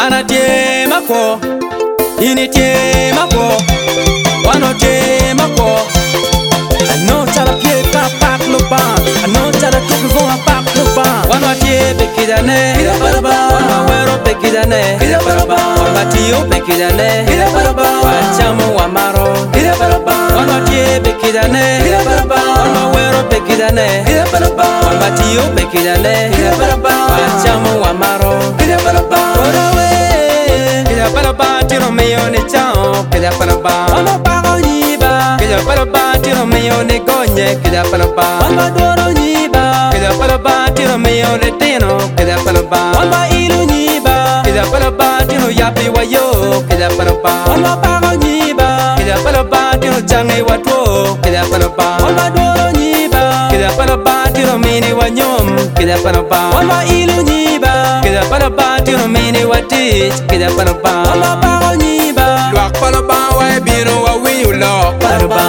Ana tie mako, ini tie mako, wano tie mako. Ano chala pie ka pak lupa, ano chala tuku vonga pak lupa. Wano tie bekidane, kida baraba. Wano wero bekidane, kida baraba. Wano tiyo bekidane, kida baraba. Wachamu wamaro, kida baraba. Wano tie bekidane, kida baraba. Wano wero bekidane, kida baraba. Wano tiyo bekidane, kida baraba. Wachamu wamaro, kida baraba. Kida baraba tiro meyo ne chao, kida baraba. Wano paro nyiba, kida baraba tiro meyo ne gonye, kida baraba. Wano doro nyiba, kida baraba tiro meyo ne teno, kida baraba. Wano ilu nyiba, kida baraba tiro yapi wayo, kida baraba. Wano paro nyiba, kida baraba tiro change watwo, kida baraba. Wano doro nyiba, kida baraba tiro mini wanyom, kida baraba. Wano ilu nyiba, kida baraba tiro mini watich, kida baraba. Wano paro nyiba, Luak palaba wa bino wa win you lock. baraba,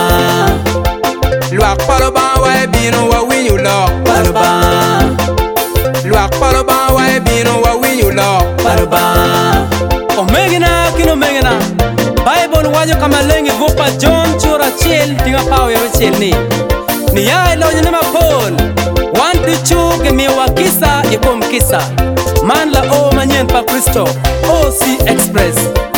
Luak palaba wa bino wa win you lock. baraba, Luak palaba wa bino wa win you lock. baraba. O megina kino megina, Bible wajo kama lengi vupa John chura chill, tinga pawe ro chill ni ya ilo nyama Paul. 1 to 2 gemi wa kisa ikom kisa. Man la o manyen pa Kristo, OC Express.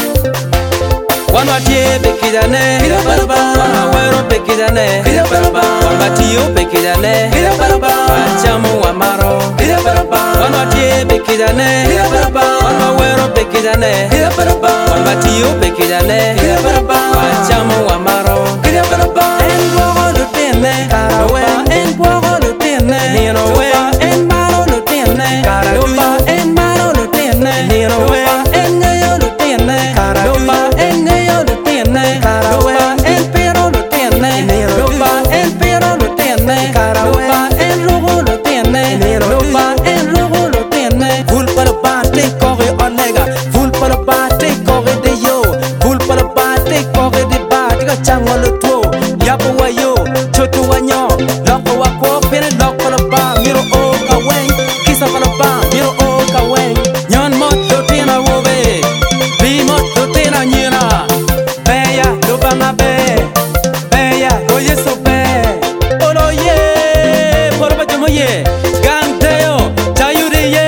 Wano atie bekidane, kida baraba. Wano wero bekidane, kida baraba. Wano tiyo bekidane, kida baraba. Wachamu wamaro, kida baraba. Wano atie bekidane, kida baraba. Wano wero bekidane, kida baraba. Wano tiyo bekidane, kida baraba. Wachamu wamaro, kida baraba. En bogo lutene, karawe. En bogo lutene, nino we. En maro lutene, karalupa. En maro lutene, nino we. En ngayo lutene, karalupa. En ngayo lutene, karawe. En pero lutene, nirupa. En pero lutene, karawe. En rugo lutene, nirupa. En rugo lutene. Vul para bate corre onega, vul para bate corre de yo, vul para bate corre de bate ka chango lo to. Yapo wa yo, choto wa nyo, loko wa ko pene loko para ba, miro o ka wen, kisa para ba, miro o ka wen. Nyon mot lutena wobe, bi mot lutena nyina. Beya lubanga be, beya roye so be. Olo ye, poro ba jomo ye, ganteo, tayude ye,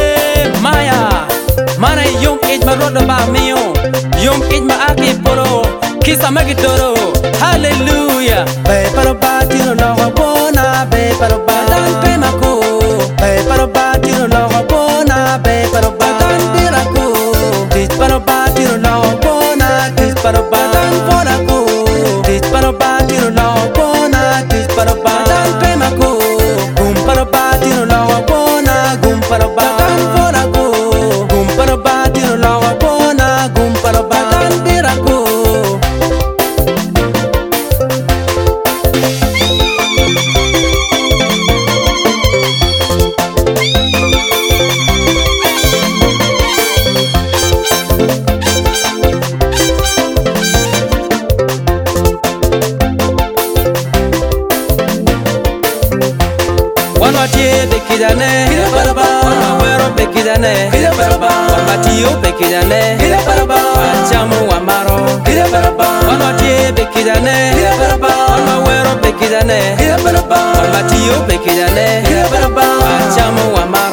maya. Mana yung age marodo ba miyo, yung age ma aki poro, kisa magitoro. Hallelujah. Be paro ba tiro logo bona, be paro ba dan pe mako. Be paro ba tiro logo bona, be paro ba dan pirako. Tis paro ba tiro logo bona, tis paro ba dan porako. Tis paro ba tiro logo bona, tis paro ba dan pe mako. Gum paro ba tiro logo bona, gum paro ba dan porako. Gum paro ba tiro logo bona, gum paro ba dan pirako. Wano atie bekidane, kida baraba. Wano wero bekidane, kida baraba. Wano tiyo bekidane, kida baraba. Wachamu wamaro, kida baraba. Wano atie bekidane, kida baraba. Wano wero bekidane, kida baraba. Wano tiyo bekidane, kida baraba. Wachamu wamaro.